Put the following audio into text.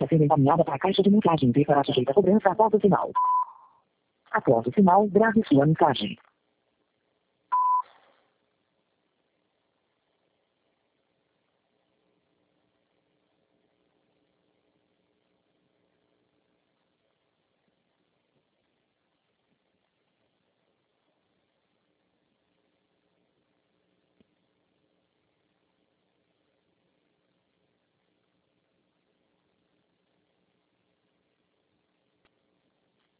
sendo encaminhada para a caixa de mensagem e será sujeita a cobrança após o sinal. Após o sinal, grave sua mensagem.